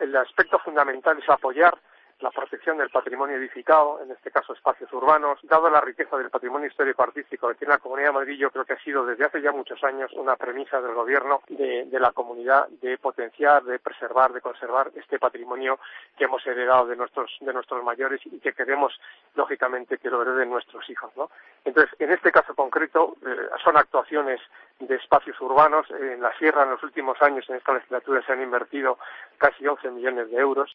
el aspecto fundamental es apoyar la protección del patrimonio edificado, en este caso espacios urbanos. Dado la riqueza del patrimonio histórico-artístico que tiene la Comunidad de Madrid, yo creo que ha sido desde hace ya muchos años una premisa del Gobierno de la comunidad de potenciar, de preservar, de conservar este patrimonio que hemos heredado de nuestros mayores y que queremos, lógicamente, que lo hereden nuestros hijos, ¿no? Entonces, en este caso concreto, son actuaciones de espacios urbanos. En la Sierra, en los últimos años, en esta legislatura, se han invertido casi 11 millones de euros.